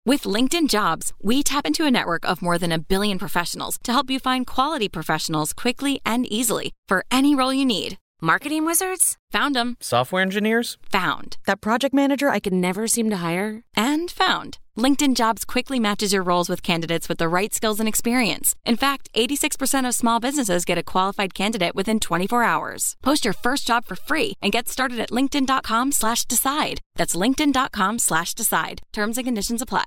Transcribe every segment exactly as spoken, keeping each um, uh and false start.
With LinkedIn Jobs, we tap into a network of more than a billion professionals to help you find quality professionals quickly and easily for any role you need. Marketing wizards? Found them. Software engineers? Found. That project manager I could never seem to hire? And found. LinkedIn Jobs quickly matches your roles with candidates with the right skills and experience. In fact, eighty-six percent of small businesses get a qualified candidate within twenty-four hours. Post your first job for free and get started at linkedin.com slash decide. That's linkedin.com slash decide. Terms and conditions apply.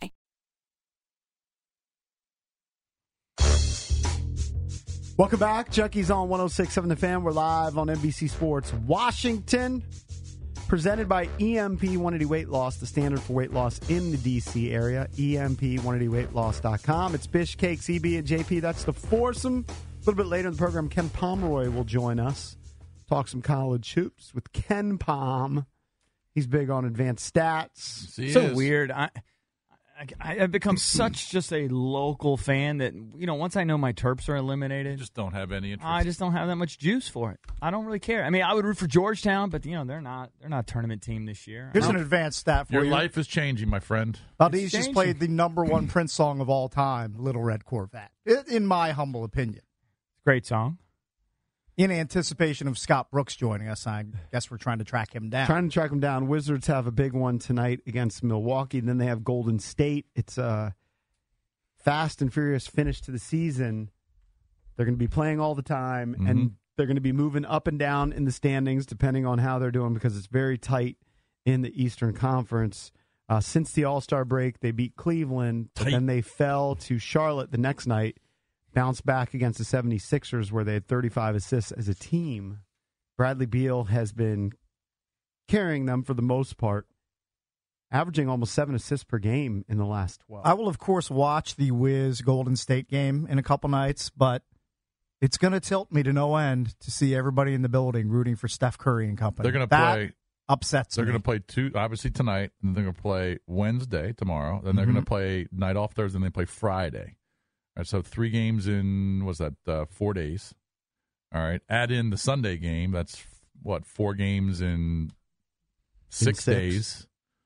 Welcome back. Chucky's on one oh six point seven The Fan. We're live on N B C Sports Washington. Presented by E M P one eighty Weight Loss, the standard for weight loss in the D C area. E M P one eighty weight loss dot com. It's Bish, Cakes, E B, and J P. That's the foursome. A little bit later in the program, Ken Pomeroy will join us. Talk some college hoops with Ken Pom. He's big on advanced stats. It's so weird. I, I, I've become such just a local fan that, you know, once I know my Terps are eliminated. You just don't have any interest. I just don't have that much juice for it. I don't really care. I mean, I would root for Georgetown, but, you know, they're not They're not a tournament team this year. Here's an advanced stat for Your you. Your life is changing, my friend. Valdez just played the number one Prince song of all time, Little Red Corvette, in my humble opinion. Great song. In anticipation of Scott Brooks joining us, I guess we're trying to track him down. Trying to track him down. Wizards have a big one tonight against Milwaukee. Then they have Golden State. It's a fast and furious finish to the season. They're going to be playing all the time, mm-hmm. and they're going to be moving up and down in the standings depending on how they're doing because it's very tight in the Eastern Conference. Uh, since the All-Star break, they beat Cleveland, but tight. Then they fell to Charlotte the next night. Bounced back against the seventy-sixers where they had thirty-five assists as a team. Bradley Beal has been carrying them for the most part, averaging almost seven assists per game in the last twelve. I will, of course, watch the Wiz Golden State game in a couple nights, but it's going to tilt me to no end to see everybody in the building rooting for Steph Curry and company. They're going to play. Upsets They're me. going to play two, obviously tonight, and they're going to play Wednesday tomorrow. Then they're mm-hmm. going to play night off Thursday, and they play Friday. All right, so three games in, what's that, uh, four days. All right, add in the Sunday game. That's, what, four games in six, in six. days.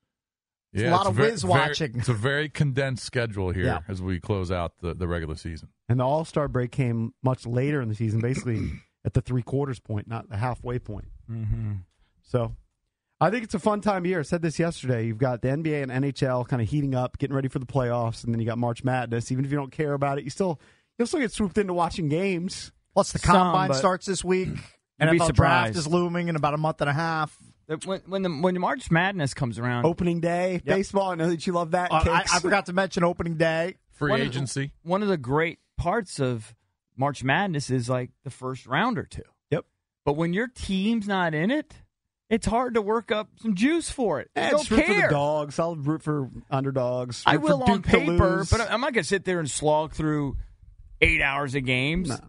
It's yeah, a lot it's of very, whiz watching. Very, it's a very condensed schedule here yeah. as we close out the, the regular season. And the All-Star break came much later in the season, basically at the three-quarters point, not the halfway point. Mm-hmm. So I think it's a fun time of year. I said this yesterday. You've got the N B A and N H L kind of heating up, getting ready for the playoffs, and then you got March Madness. Even if you don't care about it, you still you'll still get swooped into watching games. Plus, the Some, combine starts this week. N F L draft is looming in about a month and a half. When when the when the March Madness comes around, opening day yep. baseball. I know that you love that. Uh, I, I forgot to mention opening day, free one agency. Of the, one of the great parts of March Madness is like the first round or two. Yep. But when your team's not in it, it's hard to work up some juice for it. Yeah, don't just root care. for the dogs. I'll root for underdogs. Root I will for on Duke to paper, lose. but I'm not going to sit there and slog through eight hours of games. No.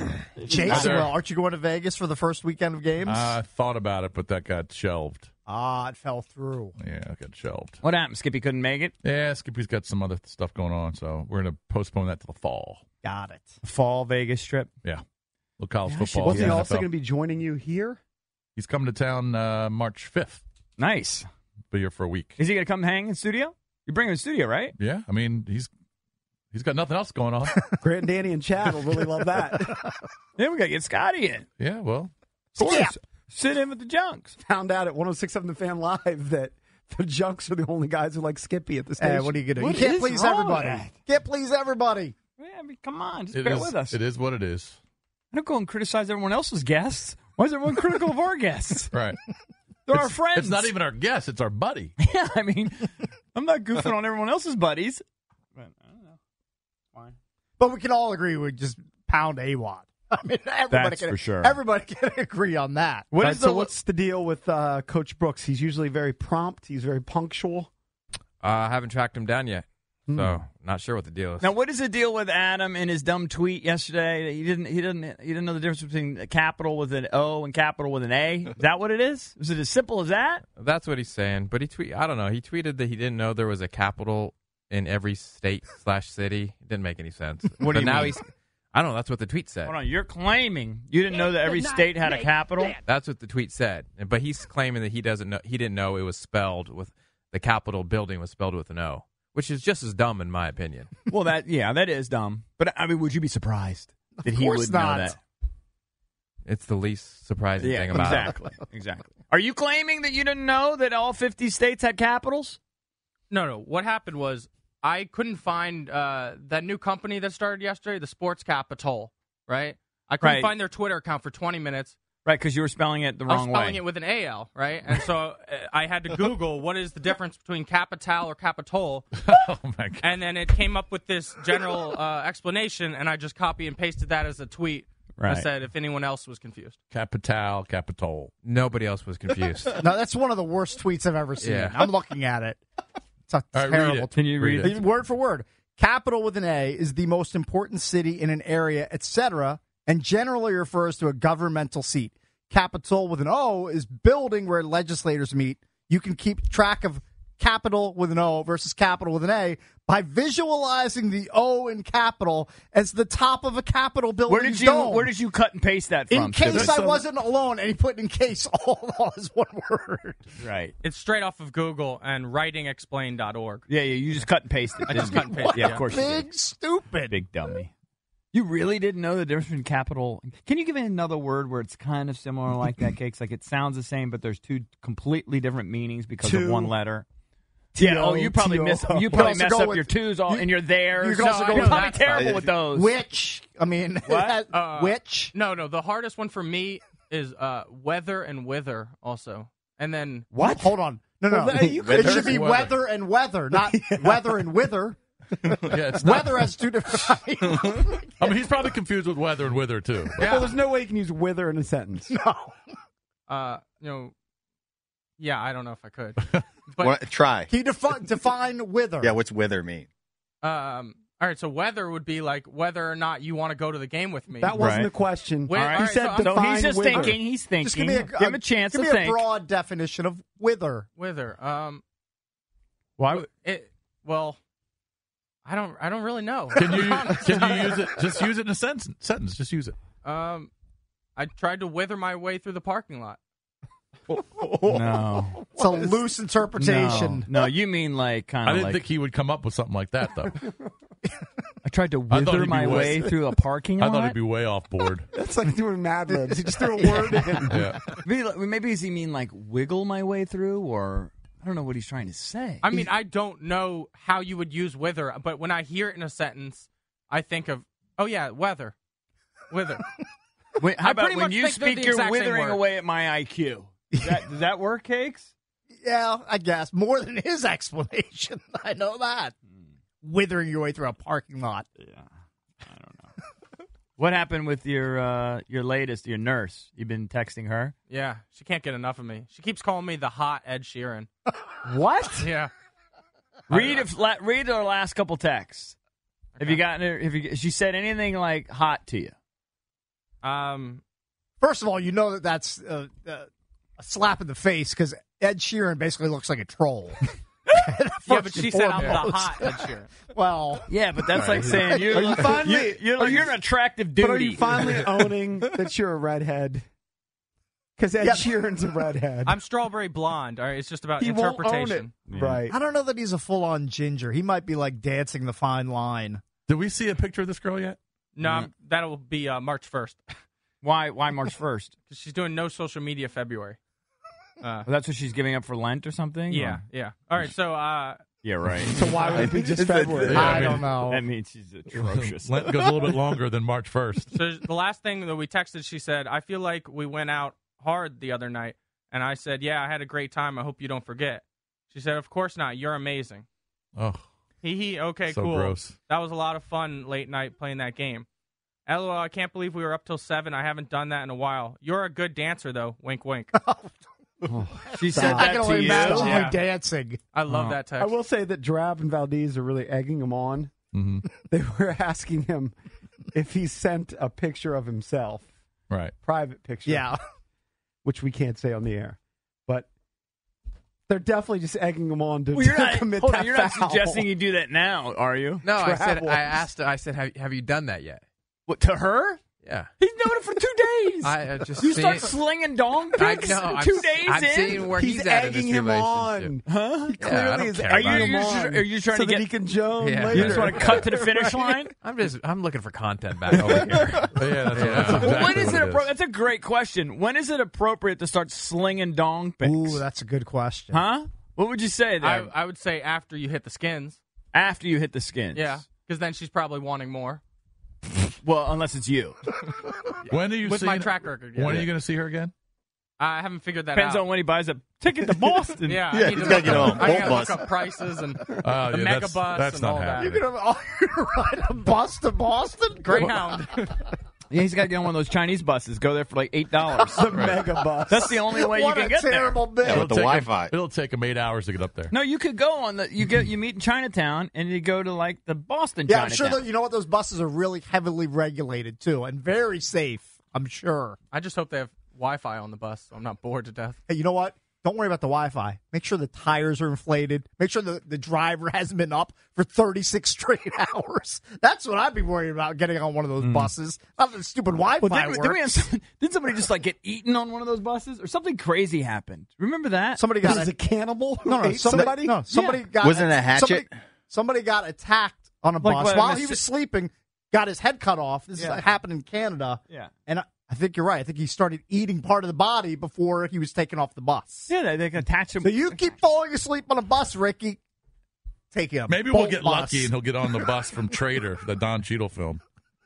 Jason, well, aren't you going to Vegas for the first weekend of games? I thought about it, but that got shelved. Ah, it fell through. Yeah, it got shelved. What happened? Skippy couldn't make it? Yeah, Skippy's got some other stuff going on, so we're going to postpone that to the fall. Got it. Fall Vegas trip? Yeah. Little college Yeah, football. Wasn't he yeah, also N F L. going to be joining you here? He's coming to town uh, March fifth. Nice. Be here for a week. Is he going to come hang in studio? You bring him in studio, right? Yeah, I mean, he's he's got nothing else going on. Grant and Danny and Chad will really love that. Then we got to get Scotty in. Yeah, well. Of course. Yeah. Sit in with the Junks. Found out at one oh six point seven The Fan Live that the Junks are the only guys who like Skippy at the station. Hey, what are you going to do? What You can't is please wrong everybody. with that? Can't please everybody. Yeah, I mean, come on. Just It bear is, with us. It is what it is. I don't go and criticize everyone else's guests. Why is everyone critical of our guests? Right. They're it's, our friends. It's not even our guest. It's our buddy. Yeah, I mean, I'm not goofing on everyone else's buddies. But I don't know. Fine. But we can all agree we just pound A W O D. I mean, everybody That's can, for sure. Everybody can agree on that. What Right, is so the, what's the deal with uh, Coach Brooks? He's usually very prompt. He's very punctual. Uh, I haven't tracked him down yet, Hmm. so not sure what the deal is. Now, what is the deal with Adam and his dumb tweet yesterday? That he didn't, he didn't, he didn't know the difference between a capital with an O and capital with an A. Is that what it is? Is it as simple as that? That's what he's saying. But he tweet, I don't know. He tweeted that he didn't know there was a capital in every state slash city. It didn't make any sense. What do but you now mean? he's. I don't know. That's what the tweet said. Hold on, you're claiming you didn't know that every state had a capital? That's what the tweet said. But he's claiming that he doesn't know. He didn't know it was spelled with the Capitol building was spelled with an O, which is just as dumb in my opinion. Well, that yeah, that is dumb. But I mean, would you be surprised that he course would not. know that? It's the least surprising Yeah, thing about exactly, it. exactly. Are you claiming that you didn't know that all fifty states had capitals? No, no. What happened was I couldn't find uh, that new company that started yesterday, the Sports Capital, right? I couldn't Right. find their Twitter account for twenty minutes. Right, because you were spelling it the I was wrong spelling way. it with an A L, right? And so uh, I had to Google what is the difference between capital or capitol, Oh my god! and then it came up with this general uh, explanation, and I just copy and pasted that as a tweet. Right. I said if anyone else was confused. Capital, Capitol. Nobody else was confused. No, that's one of the worst tweets I've ever seen. Yeah. I'm looking at it. It's a All right, read terrible it. Can you read, Read it? Word for word. Capital with an A is the most important city in an area, et cetera, and generally refers to a governmental seat. Capitol with an O is building where legislators meet. You can keep track of capital with an O versus capital with an A by visualizing the O in capital as the top of a Capitol building. Where did you dome. Where did you cut and paste that from? In case Stupid? I wasn't alone, and he put in case all, all as one word. Right. It's straight off of Google and writing explain dot org. Yeah, yeah. You just cut and paste it. I just didn't cut and you? paste it, Yeah, yeah. of course you Big did. stupid. Big dummy. You really didn't know the difference between capital? Can you give me another word where it's kind of similar like that, Cakes? Like it sounds the same, but there's two completely different meanings because Two. of one letter. T O, Yeah. Oh, you probably T O. miss. You You probably can also mess go up with- your twos all, you- and your theirs. you can also No, go you're with probably that. terrible with those. Which, I mean, What? Uh, which? No, no. The hardest one for me is uh, weather and wither also. And then What? Hold on. No, no. Well, you it could- should be Weather. weather and weather, not weather and wither. Yeah, it's not. Weather has two different. I mean, he's probably confused with weather and wither too. But Well, there's no way you can use wither in a sentence. no. uh, you know, yeah, I don't know if I could. But What, try. He defi- define wither. Yeah, what's wither mean? um, all right, so weather would be like whether or not you want to go to the game with me. That wasn't Right. the question. Wait, he all right, said so I'm- So define he's just wither. thinking. He's thinking. Just give me a, give him a chance give to me think. a broad definition of wither. Wither. Um, Why? would- it. Well, I don't. I don't really know. can you can you use it? Just use it in a sentence. Sentence. Just use it. Um, I tried to wither my way through the parking lot. No. It's a loose interpretation. No, no, you mean like kind I of didn't like think he would come up with something like that though. I tried to I thought wither he'd be my way- way through a parking I lot. thought he'd be way off board. That's like doing Mad Libs. He just threw a word in. Yeah. Maybe, like- maybe does he mean like wiggle my way through, or I don't know what he's trying to say. I mean, I don't know how you would use wither, but when I hear it in a sentence, I think of, oh yeah, weather, wither. Wait, how I about pretty when much you think they're the speak, you're exact same withering word. away at my I Q? Does that, does that work, Cakes? Yeah, I guess. More than his explanation. I know that. Withering your way through a parking lot. Yeah, I don't know. What happened with your uh, your latest, your nurse? You've been texting her. Yeah, she can't get enough of me. She keeps calling me the hot Ed Sheeran. What? Yeah. read if, la, read her last couple texts. Have you gotten her? Have you? Has she said anything like hot to you? Um, First of all, you know that that's uh, uh, a slap in the face because Ed Sheeran basically looks like a troll. yeah, but First she and said I'm the foremost. hot Ed Sheeran. Well, Yeah, but that's like saying you're Are you finally- you, you're, are you- you're an attractive But are dude. you finally owning that you're a redhead? Because Ed Yeah. Sheeran's a redhead. I'm strawberry blonde. All right, it's just about he won't own it. interpretation. Right. I don't know that he's a full-on ginger. He might be like dancing the fine line. Did we see a picture of this girl yet? No, I'm- that'll be uh, March first Why? Why March first? because she's doing no social media February. Uh, That's what she's giving up for Lent or something? yeah, Or- yeah. All right, so uh, Yeah, right. So why would it be just February? Yeah, I I mean- don't know. That means she's atrocious. Lent goes a little bit longer than March first. So the last thing that we texted, she said, I feel like we went out hard the other night. And I said, yeah, I had a great time. I hope you don't forget. She said, of course not. You're amazing. Oh, Hee hee. Okay, so cool. gross. That was a lot of fun late night playing that game. LOL, I can't believe we were up till seven. I haven't done that in a while. You're a good dancer, though. Wink, wink. She said I that can to only you. imagine Yeah. like dancing. I love Oh. that text. I will say that Drab and Valdez are really egging him on. hmm They were asking him if he sent a picture of himself, Right. private picture. Yeah. Which we can't say on the air. But they're definitely just egging him on to, Well, you're to not, commit hold that on, you're not foul. suggesting you do that now, are you? No, I said Travels. I asked. I said, have, have you done that yet? What, to her? Yeah. He's known it for two days. I uh, just you seen, start slinging dong I pics know. I'm, two s- days I'm in? seeing where He's, he's, at in this egging him relationship. on. Huh? He Yeah, I clearly don't is care Are egging you, him you on. just, are you trying so to that get? he can joan Yeah. later. You just want to cut to the finish line? I'm just I'm looking for content back over here. yeah, that's, that's Yeah. exactly Well, when is what it? it Appro- is. that's a great question. When is it appropriate to start slinging dong pics? Ooh, that's a good question. Huh? What would you say there? I, I would say after you hit the skins. After you hit the skins. Yeah, because then she's probably wanting more. Well, unless it's you. When are you With seeing my track record, yeah. When are you going to see her again? I haven't figured that Depends out. on when he buys a ticket to Boston. Yeah, Yeah, I need he's to gotta look get up, on I both gotta look buses. up prices and Oh, the yeah, mega that's, bus that's and not all happening. You're gonna, oh, you're gonna ride a bus to Boston? Greyhound. Yeah, he's got to get on one of those Chinese buses. Go there for like eight dollars. the mega bus. That's the only way What you a can get terrible bit. Yeah, with the take Wi-Fi. Him, it'll take him eight hours to get up there. there. No, you could go on the. You get you meet in Chinatown and you go to like the Boston. Yeah, I'm sure Chinatown. that you know what those buses are really heavily regulated too, and very safe. I'm sure. I just hope they have Wi-Fi on the bus, so I'm not bored to death. Hey, you know what? Don't worry about the Wi-Fi. Make sure the tires are inflated. Make sure the, the driver hasn't been up for thirty-six straight hours. That's what I'd be worried about getting on one of those buses. Not the stupid Wi-Fi Well, did, works. did, we have some, did somebody just like get eaten on one of those buses or something crazy happened? Remember that? Somebody got Was a, a cannibal? who no, no, ate somebody, somebody? no, somebody got Wasn't it a hatchet? Somebody, somebody got attacked on a Like bus what, while a he mis- was sleeping. Got his head cut off. This Yeah. is, happened in Canada. Yeah. And I, I think you're right. I think he started eating part of the body before he was taken off the bus. Yeah, they, they can attach him. So you keep falling asleep on a bus, Ricky. Take him. Maybe we'll get lucky and he'll get on the bus from Trader, the Don Cheadle film.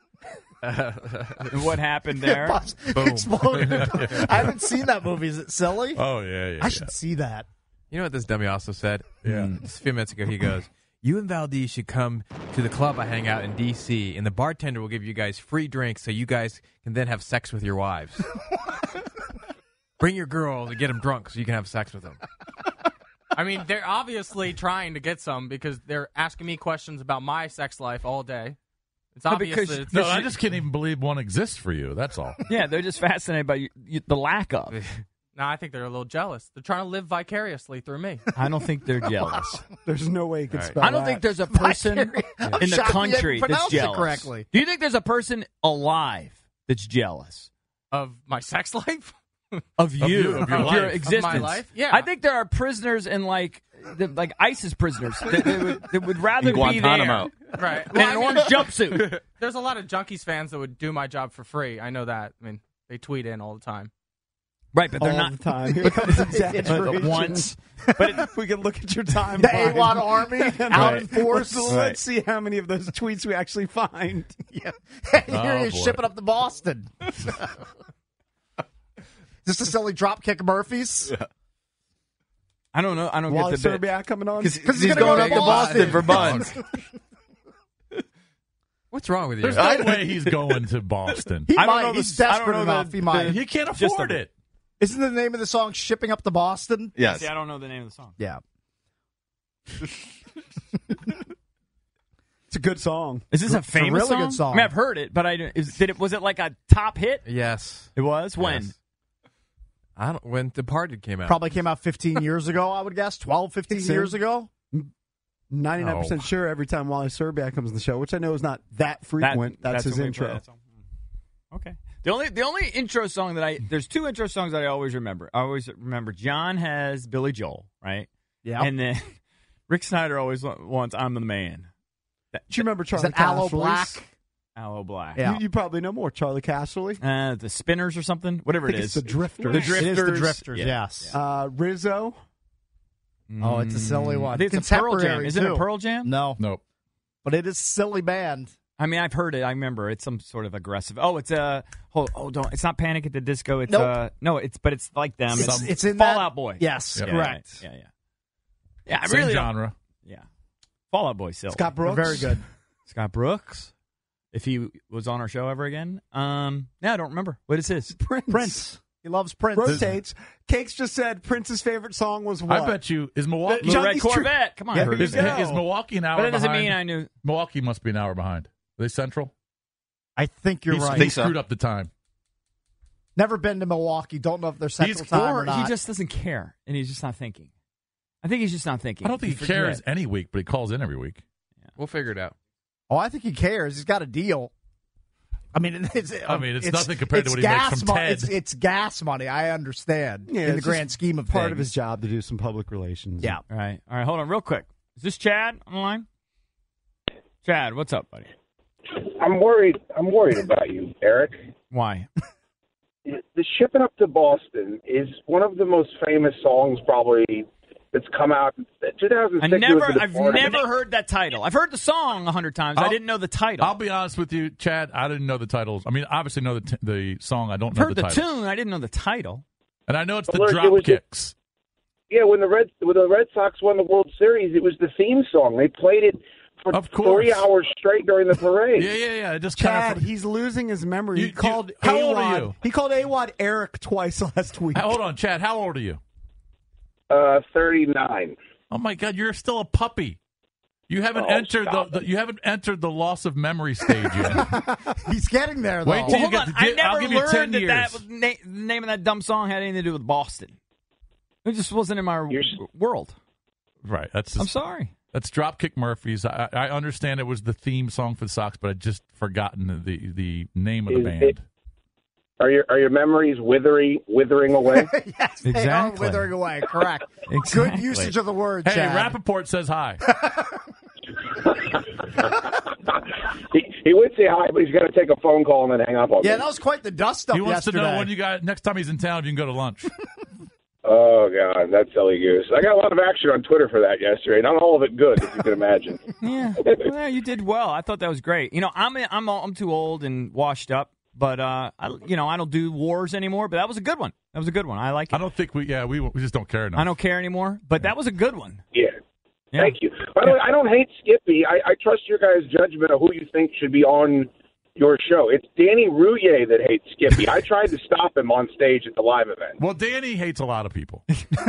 what happened there? Bus exploded. I haven't seen that movie. Is it silly? Oh, yeah, yeah. I yeah. should see that. You know what this dummy also said? Yeah. Mm, just a few minutes ago, he goes, "You and Valdez should come to the club I hang out in D C, and the bartender will give you guys free drinks so you guys can then have sex with your wives. Bring your girls and get them drunk so you can have sex with them." I mean, they're obviously trying to get some because they're asking me questions about my sex life all day. It's No, obvious because- that it's No, I just can't even believe one exists for you. That's all. Yeah, they're just fascinated by you, you, the lack of. No, I think they're a little jealous. They're trying to live vicariously through me. I don't think they're jealous. There's no way you could All right. spell I don't that. think there's a person I'm in the shocked you country didn't that's pronounce it jealous. correctly. Do you think there's a person alive that's jealous Of my sex life? of you, you, of your life. existence? Of my life? Yeah. I think there are prisoners in like, the, like ISIS prisoners that, that, would, that would rather In be there Guantanamo. Right. in Well, an I mean, orange jumpsuit. there's a lot of Junkies fans that would do my job for free. I know that. I mean, they tweet in all the time. Right, but they're all not. the time. Here comes exaggeration. Once. But if we can look at your time. The AWOD Army out in force. So let's see how many of those tweets we actually find. Yeah. Here Oh, you're boy. shipping up to Boston. Is this a silly dropkick Murphys? I don't know. I don't Wally get the bit. Serbiak coming on. Because He's he's going gonna up go to Boston for buns. What's wrong with you? There's no way he's going to Boston. He I don't might. know the- He's I don't desperate know enough. the- he might. the- He can't Just afford a- it. Isn't the name of the song "Shipping Up to Boston"? Yes. See, I don't know the name of the song. Yeah. It's a good song. Is this a It's a famous really song? good song. I mean, I've heard it, but I don't- is, did it. Was it like a top hit? Yes. It was when. Yes. I don't. When Departed came out. Probably came out fifteen years ago, I would guess. twelve, fifteen It's in- years ago. ninety-nine percent Oh. sure every time Wally Serbiak comes on the show, which I know is not that frequent. That- that's, his a way- intro. that's a- Okay. The only the only intro song that I there's two intro songs that I always remember. I always remember John has Billy Joel, right? Yeah. And then Rick Snyder always wa- wants I'm the Man. That, Do you remember Is Charlie that Aloe Casserly's? Black? Aloe Black. Yeah. You, you probably know more. Charlie Casserly. Uh, the Spinners or something, whatever I think it it's is. the Drifters. The It is the Drifters. Drifters, Yeah. yes. Uh, Rizzo. Oh, it's a silly one. I think it's a Pearl Jam. Contemporary, Is it a too. Pearl Jam? No. Nope. But it is a silly band. I mean, I've heard it. I remember it's some sort of aggressive. Oh, it's a. Oh, oh, don't. It's not Panic at the Disco. It's Nope. uh, no. It's but it's like them. It's, It's, it's in Fall that- Out Boy. Yes, Yep. Yeah, correct. Yeah, yeah. Yeah, I Same really don't- genre. Yeah, Fall Out Boy. Silly. Scott Brooks. Very good. Scott Brooks. If he was on our show ever again, um, yeah, I don't remember. What is his? Prince. Prince. He loves Prince. Rotates. Cakes just said Prince's favorite song was what? I bet you is Milwaukee. Little Red Junkies True- Corvette. Come on, Yeah, I heard here Is, you it. go. is Milwaukee an hour But that doesn't behind? mean I knew. Milwaukee must be an hour behind. Are they central? I think you're He's- right. He Think so. screwed up the time. Never been to Milwaukee. Don't know if they're Central He's- Time Or or not. he just doesn't care, and he's just not thinking. I think he's just not thinking. I don't think he forget. cares any week, but he calls in every week. We'll figure it out. Oh, I think he cares. He's got a deal. I mean, it's, I mean, it's nothing compared to what he makes gas from mo- Ted. It's, it's gas money. I understand Yeah, in the it's grand just scheme of part things. of his job to do some public relations. Yeah. All right. All right. Hold on real quick. Is this Chad on the line? Chad, what's up, buddy? I'm worried. I'm worried about you, Eric. Why? The Shipping Up to Boston is one of the most famous songs probably that's come out. two thousand six I never, was the I've Departed. never heard that title. I've heard the song a hundred times. I I'll- didn't know the title. I'll be honest with you, Chad. I didn't know the titles. I mean, obviously know the t- the song. I don't I've know heard the, the title. tune. I didn't know the title. And I know it's the Alert, it drop was just- kicks. Yeah, when the Red when the Red Sox won the World Series, it was the theme song. They played it for Of course. three hours straight during the parade. Yeah, yeah, yeah. It just Chad, kind of. he's losing his memory. You- he you- called how A-Wad, old are you? He called A-Wad Eric twice last week. Hold on, Chad. How old are you? Uh, thirty-nine. Oh my God, you're still a puppy. You haven't Oh, entered the, stop the you haven't entered the loss of memory stage yet. He's getting there, though. Wait till Well, you hold get on. to I get- never I'll give you ten learned that years. that was na- the name of that dumb song had anything to do with Boston. It just wasn't in my You're- w- world. Right. That's I'm just, sorry. that's Dropkick Murphys. I, I understand it was the theme song for the Sox, but I just forgotten the the name of the Is band. it- Are your are your memories withery withering away? Yes, they Exactly. are withering away. Correct. Exactly. Good usage of the word, Hey, Chad. Rappaport says hi. he, he would say hi, but he's going to take a phone call and then hang up on Yeah, me. that was quite the dust up He wants yesterday. to know when you guys next time he's in town, if you can go to lunch. Oh God, that silly goose! I got a lot of action on Twitter for that yesterday. Not all of it good, if you can imagine. Yeah, well, you did well. I thought that was great. You know, I'm I'm I'm too old and washed up, but uh, I you know I don't do wars anymore. But that was a good one. That was a good one. I like it. I don't think we. Yeah, we we just don't care enough. I don't care anymore, but that was a good one. Yeah. Yeah. Thank you. By the way, I don't hate Skippy. I, I trust your guys' judgment of who you think should be on your show. It's Danny Rouillet that hates Skippy. I tried to stop him on stage at the live event. Well, Danny hates a lot of people.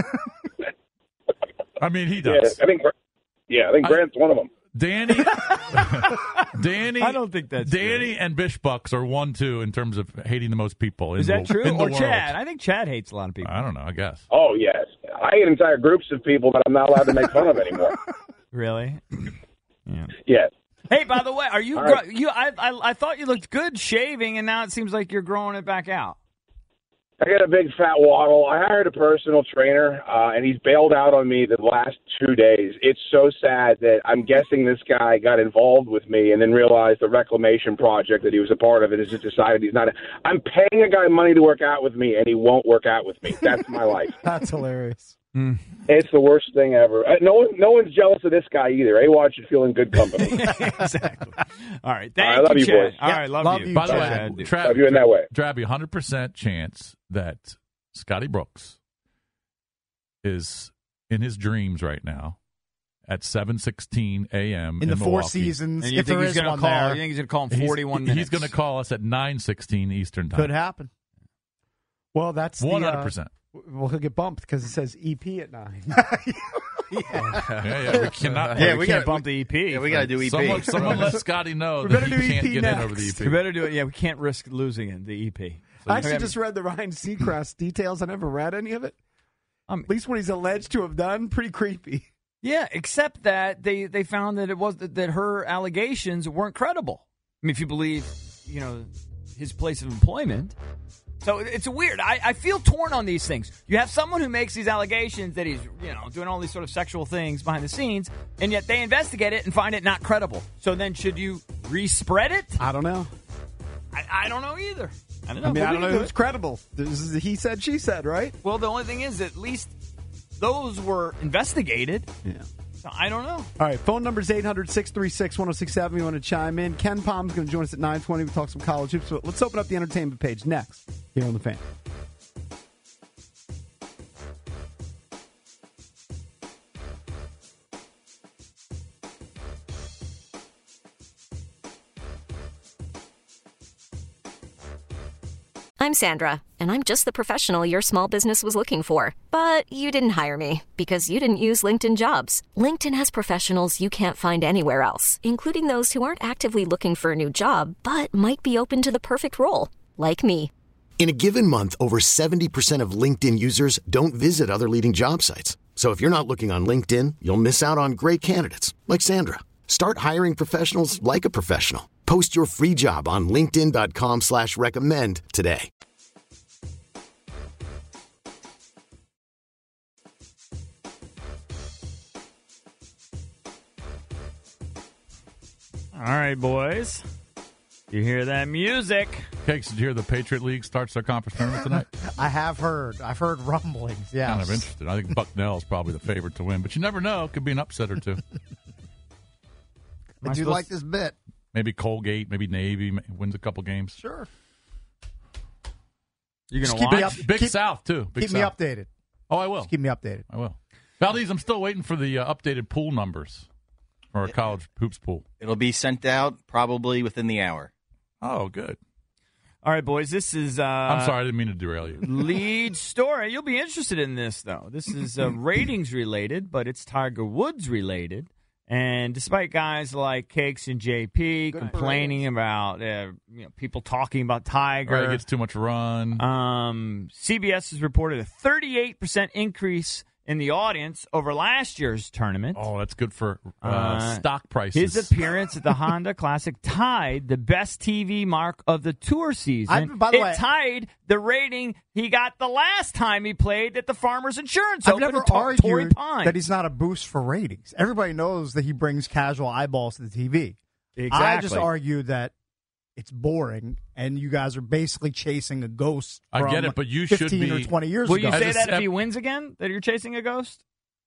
I mean, he Yeah, does. I think. Yeah, I think Grant's one of them. Danny, Danny, I don't think that's Danny and Bish Bucks are one two in terms of hating the most people. In Is that the, true? In the Or world. Chad? I think Chad hates a lot of people. I don't know. I guess. Oh yes, I hate entire groups of people that I'm not allowed to make fun of anymore. Really? Yeah. Yes. Hey, by the way, are you All right. gro- you? I, I I thought you looked good shaving, and now it seems like you're growing it back out. I got a big fat waddle. I hired a personal trainer, uh, and he's bailed out on me the last two days. It's so sad that I'm guessing this guy got involved with me and then realized the reclamation project that he was a part of it has just decided he's not. A, I'm paying a guy money to work out with me, and he won't work out with me. That's my life. That's hilarious. It's the worst thing ever. Uh, no one, no one's jealous of this guy either. A-Wad should feel in good company. Exactly. All right. Thank All right, I love you, you, Chad. boys. All Yep, right, love, love you. you, By the Chad. way, Love Trav, you in that way. Drabby, one hundred percent chance that Scotty Brooks is in his dreams right now at seven sixteen a.m. in the Four Milwaukee. Seasons, And you if think there he's is gonna one call? there, You think he's going to call him He's- forty-one minutes? He's going to call us at nine sixteen Eastern time. could happen. Well, that's the, One hundred uh, percent. Well, he'll get bumped because it says E P at nine. Yeah, yeah. We cannot. Yeah, we we, gotta- can't bump the E P. Yeah, we got to do E P. Someone, someone let Scotty know We that better he do can't E P get next. in over the E P. We better do it. Yeah, we can't risk losing it, the E P. I actually Okay. just read the Ryan Seacrest details. I never read any of it. Um, At least what he's alleged to have done, pretty creepy. Yeah, except that they, they found that it was that her allegations weren't credible. I mean, if you believe, you know, his place of employment. So it's weird. I, I feel torn on these things. You have someone who makes these allegations that he's, you know, doing all these sort of sexual things behind the scenes, and yet they investigate it and find it not credible. So then should you re-spread it? I don't know. I, I don't know either. I don't know. I mean, What I do don't we know do? who's credible. This is he said, she said, right? Well, the only thing is, at least those were investigated. Yeah. So I don't know. All right, phone number is eight hundred, six three six, one oh six seven. You want to chime in. Ken Palm's going to join us at nine twenty. We talk some college hoops. So let's open up the entertainment page next here on The Fan. I'm Sandra, and I'm just the professional your small business was looking for. But you didn't hire me because you didn't use LinkedIn Jobs. LinkedIn has professionals you can't find anywhere else, including those who aren't actively looking for a new job, but might be open to the perfect role, like me. In a given month, over seventy percent of LinkedIn users don't visit other leading job sites. So if you're not looking on LinkedIn, you'll miss out on great candidates like Sandra. Start hiring professionals like a professional. Post your free job on linkedin.com slash recommend today. All right, boys. You hear that music? Cakes, did you hear the Patriot League starts their conference tournament tonight? I have heard. I've heard rumblings, yes. Kind of interested. I think Bucknell's probably the favorite to win, but you never know. Could be an upset or two. I do like this bit. Maybe Colgate, maybe Navy wins a couple games. Sure. You're going to keep watch? me up, Big keep, South, too. Big keep South. me updated. Oh, I will. Just keep me updated. I will. Valdez, I'm still waiting for the uh, updated pool numbers for our college hoops pool. It'll be sent out probably within the hour. Oh, good. All right, boys. This is. Uh, I'm sorry, I didn't mean to derail you. Lead story. You'll be interested in this, though. This is uh, ratings related, but it's Tiger Woods related. And despite guys like Cakes and J P Good complaining about uh, you know, people talking about Tiger, Right, he gets too much run. um, C B S has reported a thirty-eight percent increase in the audience over last year's tournament. Oh, that's good for uh, Uh, stock prices. His appearance at the Honda Classic tied the best T V mark of the tour season. I- by the it way- tied the rating he got the last time he played at the Farmers Insurance I've Open never in Tor- Torrey argued Pines. that he's not a boost for ratings. Everybody knows that he brings casual eyeballs to the T V. Exactly. I just argue that it's boring, and you guys are basically chasing a ghost I from get it, but you should fifteen be- or twenty years Will ago. you As say a that if step- he wins again, that you're chasing a ghost?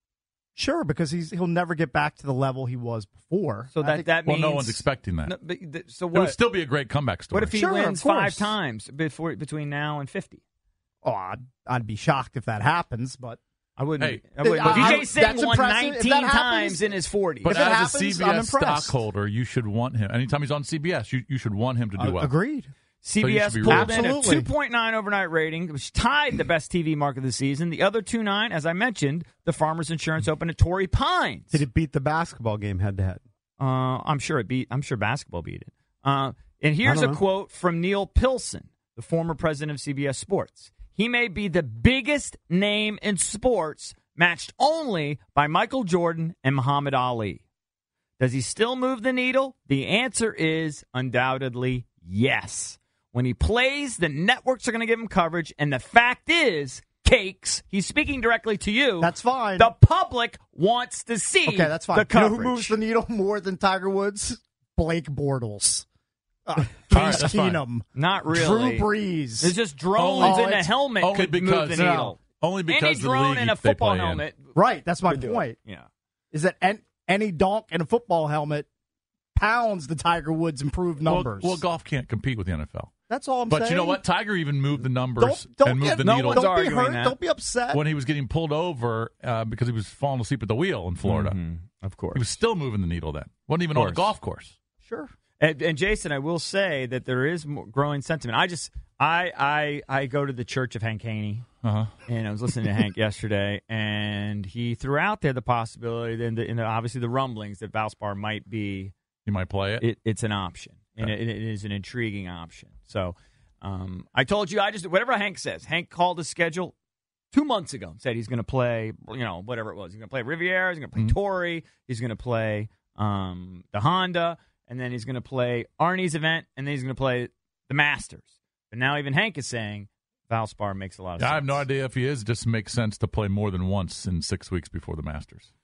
Sure, because he's he'll never get back to the level he was before. So I that think- that well, means no one's expecting that. No, but th- so It would what? still be a great comeback story. What if he Sure, of wins five course. times before between now and fifty? Oh, I'd, I'd be shocked if that happens, but I wouldn't. Hey, I wouldn't. I- D I- J Singh that's won impressive. If nineteen that happens- times in his forties. But If it as happens, a C B I'm S impressed. stockholder, you should want him. Anytime he's on C B S, you, you should want him to do uh, well. agreed. C B S So you should be pulled real. in a Absolutely. two point nine overnight rating, which tied the best T V mark of the season. The other two point nine, as I mentioned, the Farmers Insurance Open at Torrey Pines. Did it beat the basketball game head to head? Uh, I'm sure it beat. I'm sure basketball beat it. Uh, and here's I a don't know. quote from Neil Pilson, the former president of C B S Sports. He may be the biggest name in sports, matched only by Michael Jordan and Muhammad Ali. Does he still move the needle? The answer is undoubtedly yes. When he plays, the networks are going to give him coverage, and the fact is, Cakes, he's speaking directly to you. That's fine. The public wants to see Okay, that's fine. the You know coverage. who moves the needle more than Tiger Woods? Blake Bortles. Uh, All right, Case that's fine. Keenum. Not really. Drew Brees. There's just drones Oh, in a it's- helmet only could because- move the no, needle. only because Any the drone league in a they football play in. helmet. Right, that's my could do it. point. Yeah. Is that an, any donk in a football helmet pounds the Tiger Woods improved numbers. Well, well, golf can't compete with the N F L. That's all I'm but saying. you know what? Tiger even moved the numbers Don't, don't and moved get, the no needle. one's Don't be arguing hurt. that. Don't be upset. When he was getting pulled over uh, because he was falling asleep at the wheel in Florida. Mm-hmm. Of course. He was still moving the needle then. Wasn't even Of on the course. golf course. Sure. And, and Jason, I will say that there is more growing sentiment. I just, I, I, I go to the Church of Hank Haney, Uh-huh. and I was listening to Hank yesterday, and he threw out there the possibility, and, the, and the, obviously the rumblings that Valspar might be. He might play it. It, it's an option, and it, it is an intriguing option. So, um, I told you, I just whatever Hank says. Hank called his schedule two months ago and said he's going to play, you know, whatever it was. He's going to play Riviera. He's going to play Mhm. Torrey. He's going to play um, the Honda, and then he's going to play Arnie's event, and then he's going to play the Masters. But now even Hank is saying Valspar makes a lot of Yeah, sense. I have no idea if he is. It just makes sense to play more than once in six weeks before the Masters.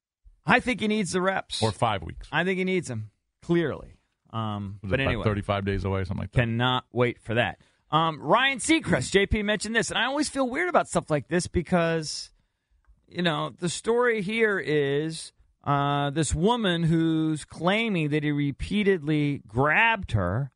I think he needs the reps. Or five weeks. I think he needs them, clearly. Um, Was but it about anyway. thirty-five days away, something like that. Cannot wait for that. Um, Ryan Seacrest, J P mentioned this, and I always feel weird about stuff like this because, you know, the story here is uh, this woman who's claiming that he repeatedly grabbed her.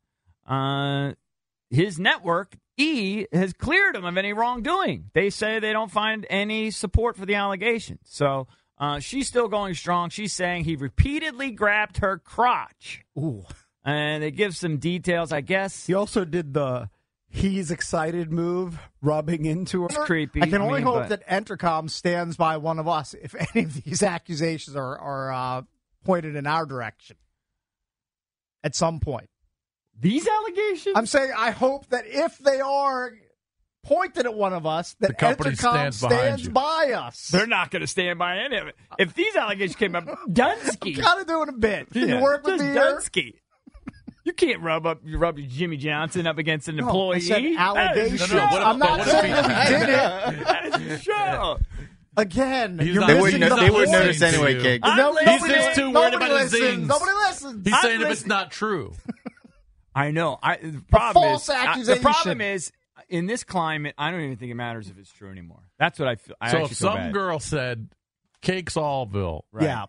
Uh, his network, E, has cleared him of any wrongdoing. They say they don't find any support for the allegations. So uh, she's still going strong. She's saying he repeatedly grabbed her crotch. Ooh. And they give some details, I guess. He also did the he's excited move, rubbing into her. It's creepy. I can only mean, hope but- that Entercom stands by one of us if any of these accusations are, are uh, pointed in our direction at some point. These allegations? I'm saying I hope that if they are pointed at one of us, that The company Entercom stands behind stands you. by us. They're not going to stand by any of it. If these allegations came up, Dunsky. Kind of doing a bit. Can Yeah. you work with Just me here? Dunsky. You can't rub up you rub your Jimmy Johnson up against an No, employee. I said That is a allegation. show. No, no, what if- I'm not what if saying he- that he did it. That is a show. Again, He's you're not- They missing wouldn't, the they wouldn't point. notice anyway, you. Cake. I'm No, listening. nobody, He's just too worried nobody about his listens. zings. Nobody listens. He's I'm saying if it's listening. not true. I know. I the problem false is I- the accusation. problem is in this climate, I don't even think it matters if it's true anymore. That's what I feel. I So actually if feel some bad. girl said, Cakes Allville Right. Yeah.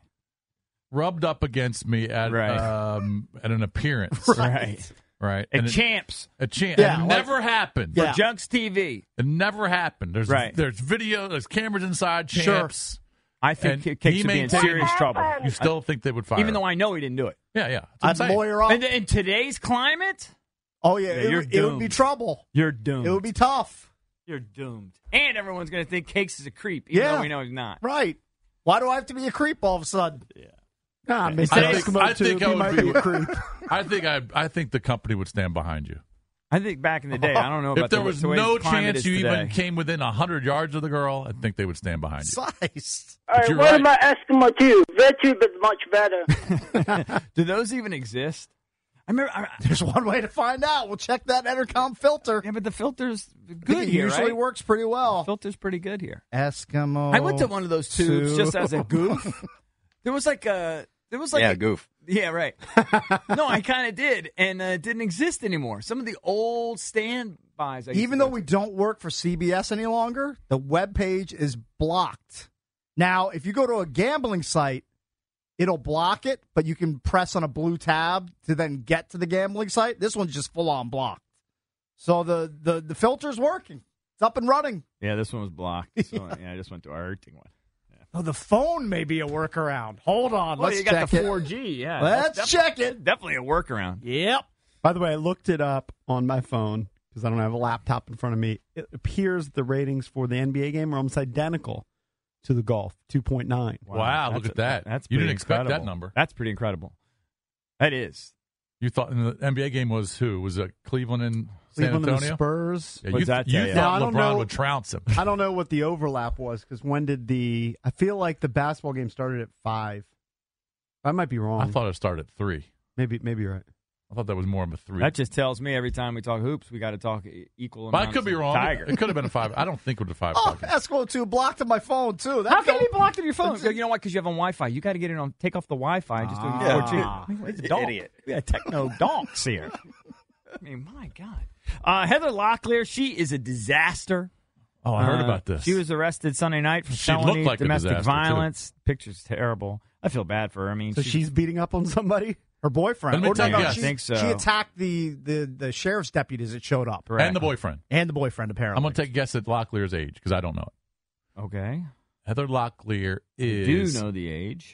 rubbed up against me at Right. um, at an appearance, right. right? At And it- Champs a chance. Yeah, it like- never happened. Yeah. Junks T V. It never happened. There's Right. there's video, there's cameras inside Sure. Champs. I think And Cakes he would be in maintained- serious trouble. You still think they would fire Even though him. I know he didn't do it. Yeah, yeah. That's what I'd I'm saying. lawyer up. And in today's climate, Oh, yeah. Yeah, it, you're would- it would be doomed. trouble. you're doomed. It would be tough. You're doomed. And everyone's going to think Cakes is a creep, even Yeah. though we know he's not. Right. Why do I have to be a creep all of a sudden? Nah, Yeah. Mister I think- Eskimo I tube, think I he would might be- be a creep. I think I I think the company would stand behind you. I think back in the day, I don't know about If there the, was the way no the climate chance is you today. even came within a hundred yards of the girl, I think they would stand behind you. Size. All right, you're what right. about Eskimo tube? Their tube is much better. Do those even exist? I remember. I, There's one way to find out. We'll check that intercom filter. yeah, but the filter's I think good it here, usually right? works pretty well. The filter's pretty good here. Eskimo. I went to one of those tubes tube. just as a goof. There was like a. There was like Yeah, a, goof. Yeah, right. No, I kind of did, and uh, it didn't exist anymore. Some of the old standbys. I used Even to though go we to. don't work for C B S any longer, the web page is blocked. Now, if you go to a gambling site, it'll block it, but you can press on a blue tab to then get to the gambling site. This one's just full on blocked. So the the the filter's working. It's up and running. Yeah, this one was blocked. So yeah, I just went to our Erting one. Oh, the phone may be a workaround. Hold on, Well, let's you got check the it. four G. Yeah, Let's that's check it. Definitely a workaround. Yep. By the way, I looked it up on my phone because I don't have a laptop in front of me. It appears the ratings for the N B A game are almost identical to the golf, two point nine. Wow, look That's at that. That's You pretty didn't expect that incredible. number. That's pretty incredible. That is. You thought and the N B A game was who? Was it Cleveland and San Cleveland and the Antonio? Spurs. Yeah, What's you that you tell you? Now, I thought don't LeBron know- would trounce him. I don't know what the overlap was because when did the? I feel like the basketball game started at five. I might be wrong. I thought it started at three. maybe maybe you're right. I thought that was more of a three. That just tells me every time we talk hoops, we got to talk e- equal But I amounts could be of wrong. Tiger. It could have been a five. I don't think it was a five. Oh, o'clock game. Eskimo two blocked on my phone too. That How can don't- you be blocked on your phone? You know why? Because you have on Wi-Fi. You got to get it on. Take off the Wi-Fi. Just do it Ah. four G. It's a donk. Idiot. We got techno donks here. I mean, my God. Uh, Heather Locklear, she is a disaster. Oh, I heard Uh, about this. She was arrested Sunday night for She looked felony like a domestic disaster, too. violence. Picture's terrible. I feel bad for her. I mean, So she's beating up on somebody. Her boyfriend. Let me Oh, tell no, you no, guys. she, I think so. She attacked the, the, the sheriff's deputies that showed up. Correct. and the boyfriend. And the boyfriend, apparently. I'm going to take a guess at Locklear's age because I don't know it. Okay. Heather Locklear I is do know the age.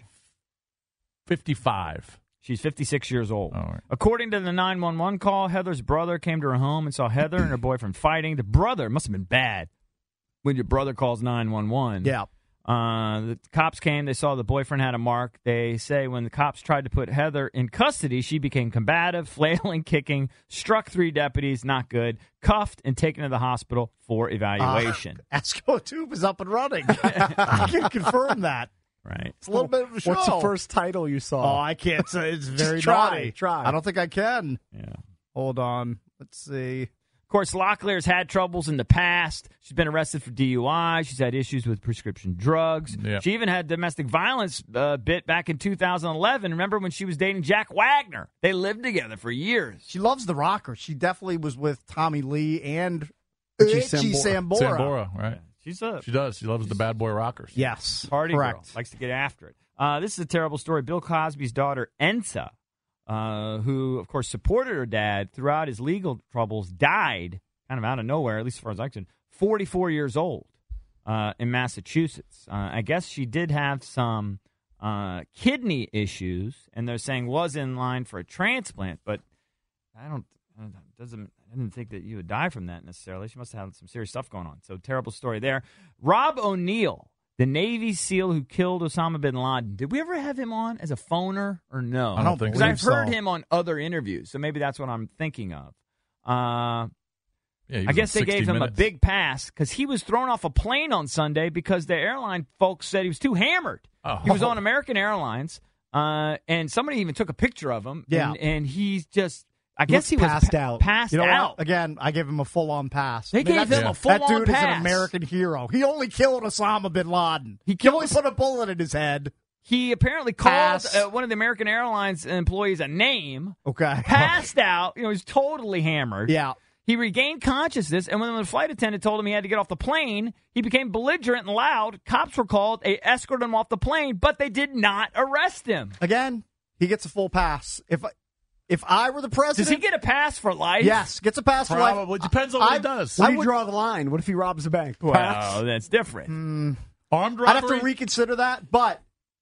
fifty-five. She's fifty-six years old. All right. According to the nine one one call, Heather's brother came to her home and saw Heather and her boyfriend fighting. The brother must have been bad when your brother calls nine one one. Yeah. Uh, the cops came. They saw the boyfriend had a mark. They say when the cops tried to put Heather in custody, she became combative, flailing, kicking, struck three deputies, not good, cuffed, and taken to the hospital for evaluation. Uh, Eskimo Tube is up and running. I can confirm that. Right. It's a little bit of a show. What's the first title you saw? Oh, I can't say. It's very try, naughty. try. I don't think I can. Yeah. Hold on. Let's see. Of course, Locklear's had troubles in the past. She's been arrested for D U I. She's had issues with prescription drugs. Yeah. She even had domestic violence uh, bit back in two thousand eleven. Remember when she was dating Jack Wagner? They lived together for years. She loves the rocker. She definitely was with Tommy Lee and Itchy Itchy Sambora. Sambora. Sambora, right? She's a She does. She loves the bad boy rockers. Yes. party correct. girl. Likes to get after it. Uh, this is a terrible story. Bill Cosby's daughter, Ensa, uh, who, of course, supported her dad throughout his legal troubles, died kind of out of nowhere, at least as far as I can, forty-four years old uh, in Massachusetts. Uh, I guess she did have some uh, kidney issues, and they're saying was in line for a transplant, but I don't, it doesn't, I didn't think that you would die from that necessarily. She must have had some serious stuff going on. So terrible story there. Rob O'Neill, the Navy SEAL who killed Osama bin Laden. Did we ever have him on as a phoner or no? I don't think Because so. I've heard so. him on other interviews, so maybe that's what I'm thinking of. Uh, Yeah, he I was guess in they gave sixty him minutes. a big pass because he was thrown off a plane on Sunday because the airline folks said he was too hammered. Oh. He was on American Airlines, uh, and somebody even took a picture of him. Yeah. And, and he's just, I guess he was passed pa- out. Passed You know out. what? Again, I gave him a full-on pass. They I mean, gave that's- him a That full-on dude is pass. an American hero. He only killed Osama bin Laden. He, killed only us- put a bullet in his head. He apparently called Pass. uh, one of the American Airlines employees a name. Okay. Passed out. You know, he's totally hammered. Yeah. He regained consciousness, and when the flight attendant told him he had to get off the plane, he became belligerent and loud. Cops were called. They escorted him off the plane, but they did not arrest him. Again, he gets a full pass. If if I were the president, Does he get a pass for life? Yes, gets a pass for life. Probably. Depends on what I- he does. Where I do you would- draw the line? What if he robs a bank? Well, Pass? that's different. Armed I'd have robbery? to reconsider that, but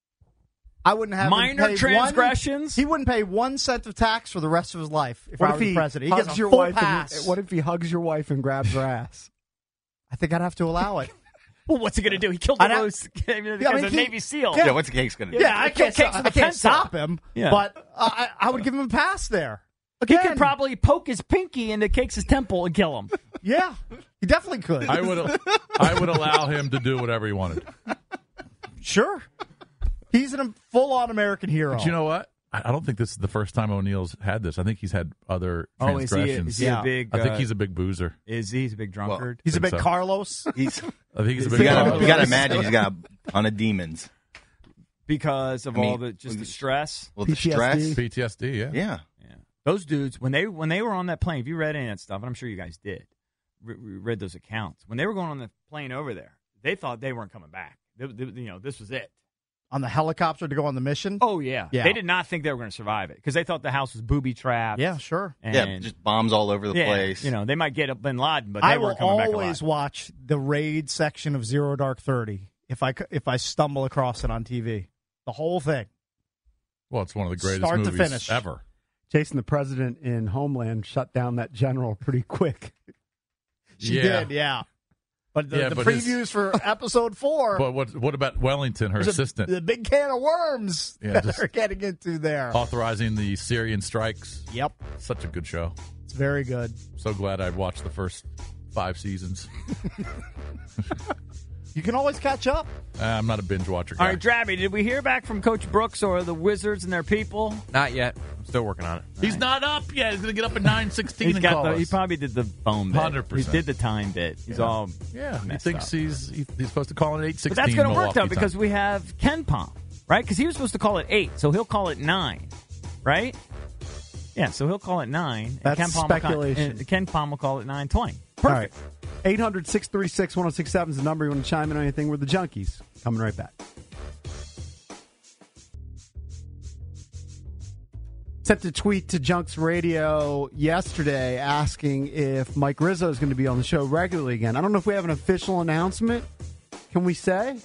I wouldn't have him Minor pay transgressions? One, he wouldn't pay one cent of tax for the rest of his life if What I if were the he president. He hugs gets a your full wife? pass. And, what if he hugs your wife and grabs her ass? I think I'd have to allow it. Well, what's he going to do? He killed I'd the have- most I mean, Yeah, I guy's mean, a he- Navy SEAL. Yeah. Yeah, what's the cake's going to do? Yeah, I kill can't, cakes I with a can't pencil. stop him, Yeah. but uh, I, I would give him a pass there. He Again, could probably poke his pinky into Cakes' temple and kill him. yeah, he definitely could. I would I would allow him to do whatever he wanted. Sure. He's a full-on American hero. But you know what? I I don't think this is the first time O'Neill's had this. I think he's had other Oh, is he a- transgressions. is he a Yeah. big, I think uh, he's a big boozer. Is he? He's a big drunkard. He's a think big so. Carlos. He's, I think he's a you big. gotta, Carlos. you gotta imagine he's got a ton of demons. Because of I mean, all the just the stress. Well, the stress. P T S D. Yeah. Yeah. Those dudes, when they when they were on that plane, if you read any of that stuff, and I'm sure you guys did, re- re- read those accounts. When they were going on the plane over there, they thought they weren't coming back. They, they, you know, this was it. On the helicopter to go on the mission? Oh yeah, Yeah. They did not think they were going to survive it because they thought the house was booby trapped. Yeah, sure. And, Yeah, just bombs all over the yeah, place. You know, they might get Bin Laden, but they I will weren't coming back always alive. watch the raid section of Zero Dark Thirty if I c- if I stumble across it on T V. The whole thing. Well, it's one of the greatest Start to movies finish. ever. Jason, the president in Homeland, shut down that general pretty quick. She Yeah. did, yeah. But the, Yeah, the but his- previews for episode four, But what what about Wellington, her there's a- assistant, the big can of worms Yeah, that just- they're getting into there. authorizing the Syrian strikes? Yep, Such a good show. it's very good. So glad I've watched the first five seasons. You can always catch up. Uh, I'm not a binge watcher guy. All right, Drabby, did we hear back from Coach Brooks or the Wizards and their people? Not yet. I'm still working on it. He's not up yet. He's going to get up at nine sixteen He's and got call the, us. he probably did the phone bit. one hundred percent. He did the time bit. He's Yeah. all Yeah, he messed thinks up. he's he, he's supposed to call it eight But sixteen. that's going to work, though, Milwaukee because time. we have Ken Pom, right? Because he was supposed to call it eight, so he'll call it nine, right? Yeah, so he'll call it nine. and That's Ken Pom will call- speculation. and Ken Pom will call it nine twenty. All right. Perfect. eight hundred, six three six, one oh six seven is the number. You want to chime in on anything? We're the Junkies. Coming right back. Sent a tweet to Junks Radio yesterday asking if Mike Rizzo is going to be on the show regularly again. I don't know if we have an official announcement. Can we say?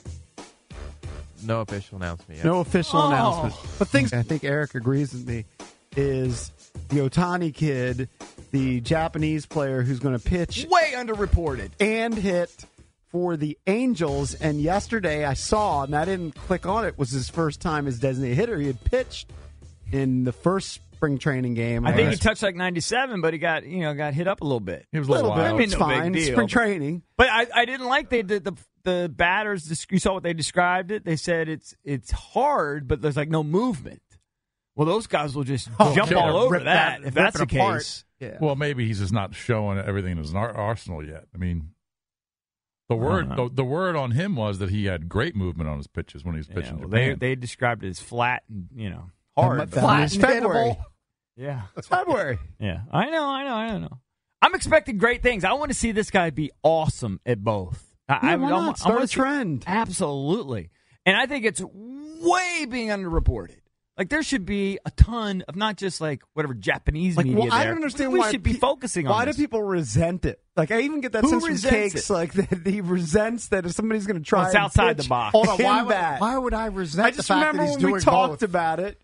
No official announcement yet. No official Oh. announcement. But things I think Eric agrees with me is the Otani kid, the Japanese player who's going to pitch Way underreported. and hit for the Angels. And yesterday I saw, and I didn't click on it, was his first time as designated hitter. He had pitched in the first spring training game. I think he touched like ninety-seven, but he got you know got hit up a little bit. He was a little bit. I mean, It's no big fine. deal. Spring training. But I, I didn't like they did the the batters. You saw what they described it. They said it's it's hard, but there's like no movement. Well, those guys will just Oh, jump killer. all over Rip that, that- if rip that's the it apart. case. Yeah. Well, maybe he's just not showing everything in his ar- arsenal yet. I mean, the word know. the, the word on him was that he had great movement on his pitches when he was Yeah, pitching. well, to they Japan. they described it as flat and you know hard. That but- was Flat, February. hittable. yeah, February. yeah. I know, I know, I don't know. I'm expecting great things. I want to see this guy be awesome at both. I, Yeah, I, why I, not? want- I Start wanna a see- trend. Absolutely. And I think it's way being underreported. Like, there should be a ton of not just, like, whatever Japanese Like, media well, I there. don't understand we why should be pe- focusing on Why this. do people resent it? Like, I even get that Who sense from resents Cakes, it? like, that he resents that if somebody's going to try Well, it's and outside pitch the box. Hold on, him why would, that. why would I resent I just the fact remember that he's when doing we talked both? about it.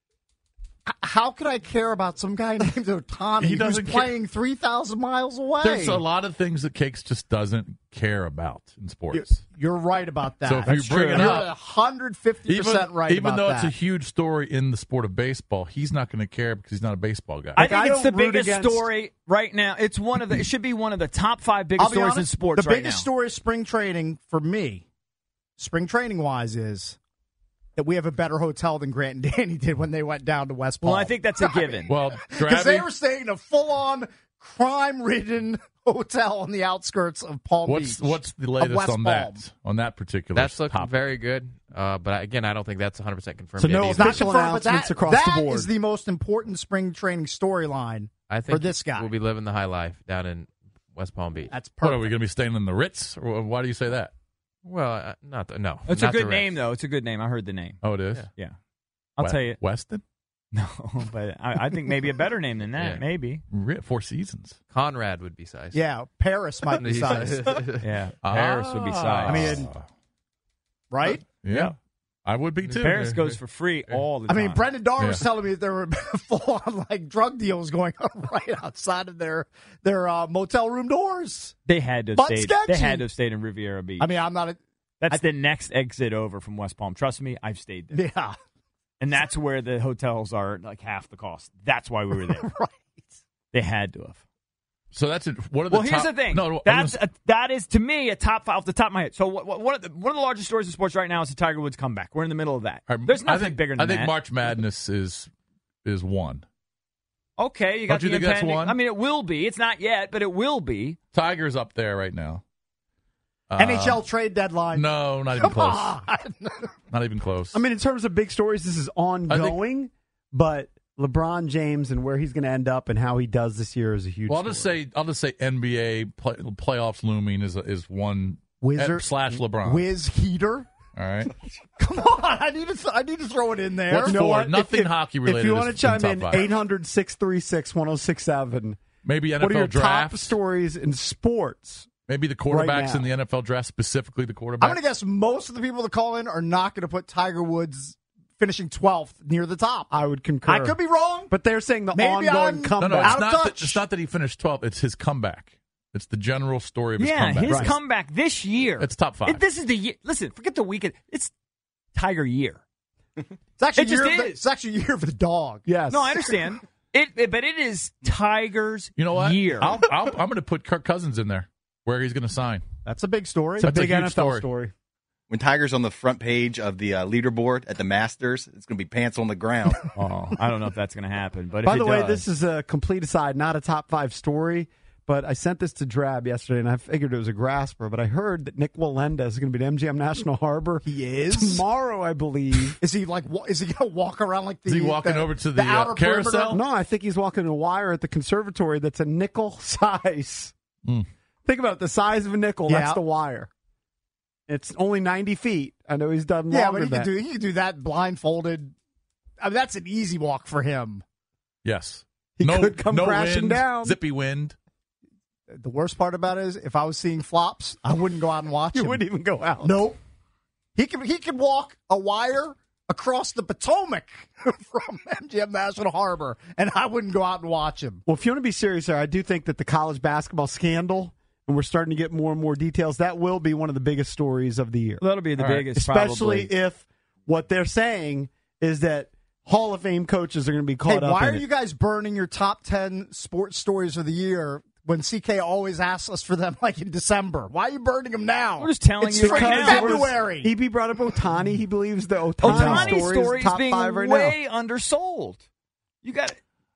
How could I care about some guy named Otani He who's doesn't care. playing three thousand miles away? There's a lot of things that Cakes just doesn't care about in You're, sports. you're right about that. So if you That's bring true. it You're up- one hundred fifty percent right even about though that. it's a huge story in the sport of baseball, he's not going to care because he's not a baseball guy. I Like, think I it's the don't root biggest against- story right now. It's one of the. It should be one of the top five biggest I'll be stories honest, in sports the right biggest now. story of spring training for me, spring training wise, is that we have a better hotel than Grant and Danny did when they went down to West Palm. Well, I think that's a given. Well, because they Drabby, were staying in a full-on crime-ridden hotel on the outskirts of Palm what's Beach. what's the of latest West on Palm. that? On that particular That's looking topic? very good. Uh, but again, I don't think that's one hundred percent confirmed So yet no either. It's not official confirmed, but announcements that, across that the board. is the most important spring training storyline I think for this guy. we'll be living the high life down in West Palm Beach. That's What perfect. are we going to be staying in the Ritz? Or why do you say that? Well, uh, not the, no. It's not a good the name, Ritz. though. It's a good name. I heard the name. Oh, it is. Yeah. Yeah. I'll We- tell you. Weston, No, but I, I think maybe a better name than that. Yeah. Maybe. Ri- Four Seasons. Conrad would be size. Yeah, Paris might be size. Yeah. Paris would be size. I mean, right? Yeah, I would be too. Paris goes for free all the I time. mean, Brendan Darr was Yeah. telling me that there were full-on like drug deals going on right outside of their their uh, motel room doors. They had to have Butt stayed. sketchy. They had to have stayed in Riviera Beach. I mean, I'm not a That's the next exit over from West Palm. Trust me, I've stayed there. yeah. And that's where the hotels are like half the cost. That's why we were there. Right. They had to have. So that's it. What are the Well, here's top- the thing. No, no, that's I'm a, that is to me a top five off the top of my head. So what, what, one of the one of the largest stories in sports right now is the Tiger Woods comeback. We're in the middle of that. gonna- There's I nothing think, bigger than I think that. March Madness is is one. Okay, you got Don't you the think that's impending- one? I mean, it will be. It's not yet, but it will be. Tiger's up there right now. Uh, N H L trade deadline. No, not even Come close. on. Not even close. I mean, in terms of big stories, this is ongoing, but LeBron James and where he's going to end up and how he does this year is a huge well, I'll just story. say I'll just say N B A play, playoffs looming is is one Wizard slash LeBron. Whiz heater. All right, Come on, I need to th- I need to throw it in there. What's You know four? what? Nothing If- hockey If related. you want to is chime top in, five. eight hundred, six three six, one oh six seven. Maybe N F L What are your drafts. top stories in sports? Maybe the right quarterbacks now? in the N F L draft, specifically the quarterback. I'm going to guess most of the people that call in are not going to put Tiger Woods finishing twelfth near the top. I would concur. I could be wrong. But they're saying the Maybe ongoing I'm- no, comeback. no, it's out of not. That, touch. it's not that he finished twelfth. It's his comeback. It's the general story of his Yeah, comeback. his Right. comeback this year. It's top five. It- this is the year. Listen, forget the weekend. It's Tiger year. It's actually It just year of the, is. it's actually a year for the dog. Yes. No, I understand. It, it- but it is Tiger's You know what? year. I'll, I'll, I'm going to put Kirk Cousins in there, where he's going to sign. That's a big story. It's a That's a big huge N F L story. story. When Tiger's on the front page of the uh, leaderboard at the Masters, it's going to be pants on the ground. Oh, I don't know if that's going to happen. But By if the it way, does, this is a complete aside, not a top five story, but I sent this to Drab yesterday, and I figured it was a grasper, but I heard that Nick Wallenda is going to be at M G M National Harbor. He is? Tomorrow, I believe. Is he like? wa- Is he going to walk around like the? Is he walking the- over to the, uh, outer perimeter? carousel? No, I think he's walking a wire at the conservatory that's a nickel size. Mm. Think about it, the size of a nickel, Yeah. that's the wire. It's only ninety feet. I know he's done Yeah, longer but he than could that. do. He could do that blindfolded. I mean, that's an easy walk for him. Yes. He no, could come no crashing wind, down. Zippy wind. The worst part about it is, if I was seeing flops, I wouldn't go out and watch You him. wouldn't even go out. Nope. He could. He could walk a wire across the Potomac from M G M National Harbor, and I wouldn't go out and watch him. Well, if you want to be serious here, I do think that the college basketball scandal, and we're starting to get more and more details, that will be one of the biggest stories of the year. that'll be the All right. biggest, Especially probably. if what they're saying is that Hall of Fame coaches are going to be Hey, caught up why in are it. you guys burning your top ten sports stories of the year when C K always asks us for them like in December? Why are you burning them now? We're just telling it's you right freaking now. February. E B brought up Otani. He believes the Otani, Otani's story, story is is top being five right way now. undersold. You got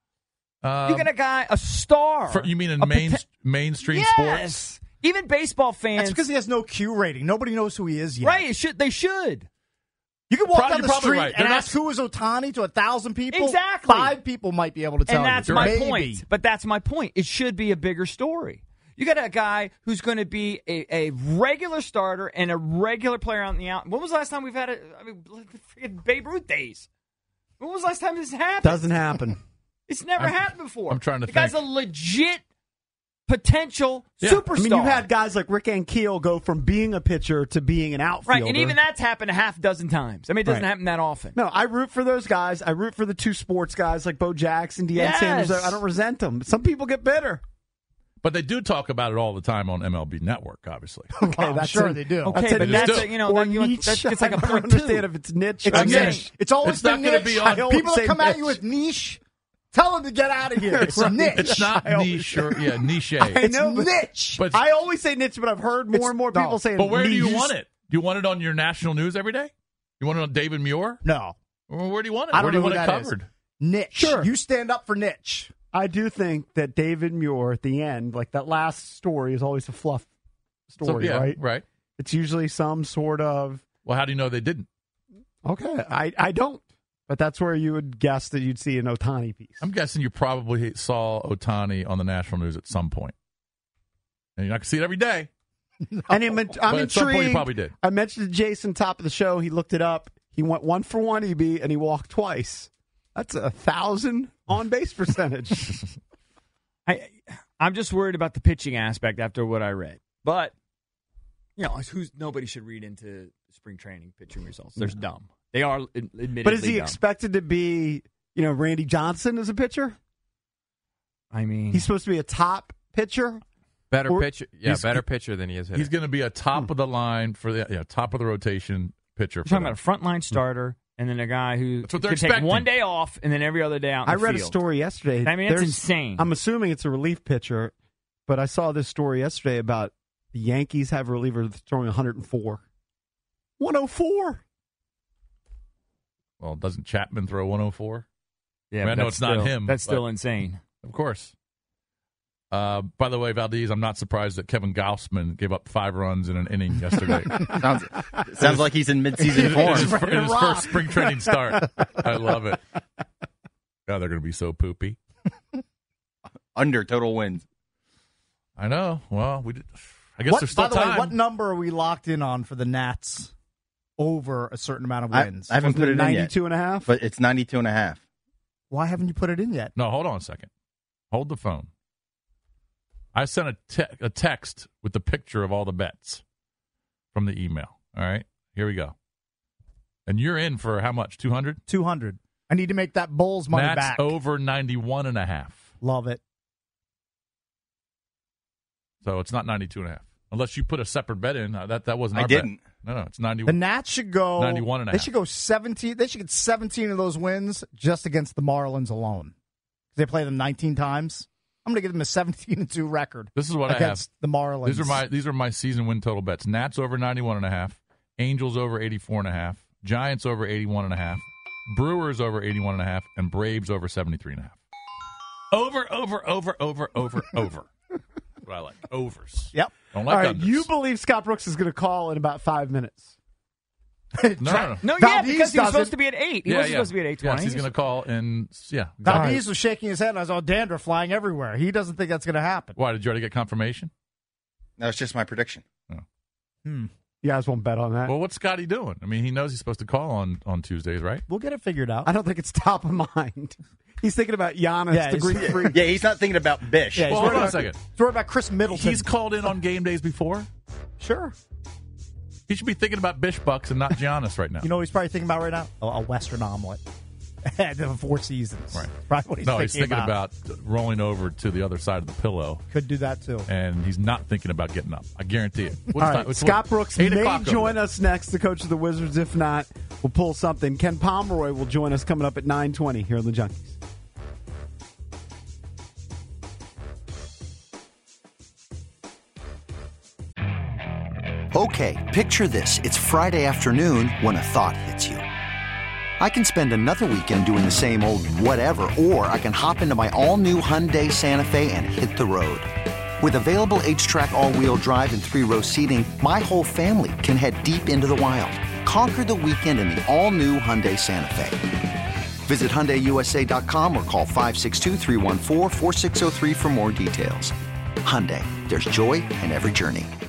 Um, you got a guy, a star. for- you mean in a main, poten- mainstream yes. sports? Even baseball fans, That's because he has no Q rating. Nobody knows who he is yet. right? It should they should. You can walk Probably- down the you're probably street right. and They're ask not- who is Otani to a thousand people. Exactly. Five people might be able to tell And that's you. my Maybe. point. But that's my point. It should be a bigger story. You got a guy who's going to be a, a regular starter and a regular player on the out. When was the last time we've had it? I mean, freaking Babe Ruth days. When was the last time this happened? Doesn't happen. It's never I'm- happened before. I'm trying to the guy's a think. legit potential Yeah. superstar. I mean, you've had guys like Rick Ankiel go from being a pitcher to being an outfielder. right, and even that's happened a half dozen times. I mean, it doesn't Right. happen that often. No, I root for those guys. I root for the two sports guys like Bo Jackson, Deion Yes. Sanders. I don't resent them. Some people get bitter. But they do talk about it all the time on M L B Network, obviously. Okay, I'm that's sure a- they do. Okay, That's a but niche that's still- a, you know or that, you, niche. that's it's like a I don't point understand two. if it's niche. It's or a niche. niche. It's always It's been not gonna niche. be on- I always People that say come at niche. you with niche, tell them to get out of here. It's niche. It's not I always- niche or yeah, niche. I It's know, but- niche. But I always say niche, but I've heard more It's- and more no. people saying but where do you niche. want it? Do you want it on your national news every day? You want to know David Muir? No. Well, where do you want it? I don't Where do you know want who it that is. covered? Niche. Sure. You stand up for niche. I do think that David Muir at the end, like that last story, is always a fluff story, So, yeah, right? Right. It's usually some sort of. Well, how do you know they didn't? Okay, I, I don't. But that's where you would guess that you'd see an Ohtani piece. I'm guessing you probably saw Ohtani on the national news at some point. And you're not going to see it every day. And I'm, I'm But at some point you intrigued. probably did. I mentioned to Jason top of the show. He looked it up. He went one for one, E B, and he walked twice. That's a thousand on base percentage. I I'm just worried about the pitching aspect after what I read. But you know, who's nobody should read into spring training pitching results. They're dumb. They are ad- admittedly But is he dumb. expected to be, you know, Randy Johnson as a pitcher? I mean, He's supposed to be a top pitcher. Better Or- pitcher, yeah, He's- better pitcher than he is hitter. He's going to be a top of the line for the yeah, top of the rotation pitcher. You're for talking them. about a frontline starter and then a guy who That's what they're could take expecting. one day off and then every other day out in I the read a field. story yesterday. I mean, that's There's- insane. I'm assuming it's a relief pitcher, but I saw this story yesterday about the Yankees have a reliever that's throwing one oh four. one oh four. Well, doesn't Chapman throw one oh four? Yeah, I, mean, I but know that's it's not still- him. That's but- still insane. Of course. Uh, by the way, Valdez, I'm not surprised that Kevin Gausman gave up five runs in an inning yesterday. sounds sounds like he's in midseason in form. his, in his first spring training start. I love it. God, they're going to be so poopy. Under total wins. I know. Well, we did, I guess What- there's still by the time. way, what number are we locked in on for the Nats over a certain amount of I, wins? I haven't put it in yet. ninety-two and a half? But it's ninety-two and a half. Why haven't you put it in yet? No, hold on a second. Hold the phone. I sent a, te- a text with the picture of all the bets from the email. All right, here we go. And you're in for how much? two hundred? two hundred. I need to make that Bulls money Nats back. over ninety-one and a half. Love it. So it's not ninety-two and a half. Unless you put a separate bet in. Uh, That that wasn't I our didn't. bet. No, no, it's ninety. The Nats should go ninety-one and a They half. should go seventeen. They should get seventeen of those wins just against the Marlins alone. They play them nineteen times. I'm going to give them a seventeen and two record. This is what I have. against the Marlins. These are my these are my season win total bets. Nats over ninety-one and a half, Angels over eighty-four and a half, Giants over eighty-one and a half, Brewers over eighty-one and a half, and Braves over seventy-three and a half. Over, over, over, over, over, over. What I like. Overs. Yep. Don't like All right, unders. you believe Scott Brooks is going to call in about five minutes. No, no, no. No, yeah, Valdez because he was doesn't. supposed to be at eight. He Yeah, wasn't yeah. supposed to be at eight twenty. Yes, he's going to call and yeah. Valdez Exactly. was shaking his head, and I saw dandruff flying everywhere. He doesn't think that's going to happen. Why did you already get confirmation? That was just my prediction. Hmm. You guys won't bet on that. Well, what's Scotty doing? I mean, he knows he's supposed to call on, on Tuesdays, right? We'll get it figured out. I don't think it's top of mind. He's thinking about Giannis, Yeah, the he's- Greek freak. Yeah, he's not thinking about Bish. Yeah, he's Well, worried hold on a about- second. He's worried about Chris Middleton. He's called in on game days before. Sure. He should be thinking about Bish Bucks and not Giannis right now. You know what he's probably thinking about right now? A, a Western omelet. The four seasons. Right. Probably what he's no, thinking he's thinking about. about. rolling over to the other side of the pillow, Could do that too. and he's not thinking about getting up. I guarantee it. What's All time- right, it's Scott what- Brooks eight may o'clock over join there. us next, the coach of the Wizards. If not, we'll pull something. Ken Pomeroy will join us coming up at nine twenty here on the Junkies. Okay, picture this. It's Friday afternoon when a thought hits you. I can spend another weekend doing the same old whatever, or I can hop into my all-new Hyundai Santa Fe and hit the road. With available H-Track all-wheel drive and three-row seating, my whole family can head deep into the wild. Conquer the weekend in the all-new Hyundai Santa Fe. Visit Hyundai U S A dot com or call five six two, three one four, four six zero three for more details. Hyundai, there's joy in every journey.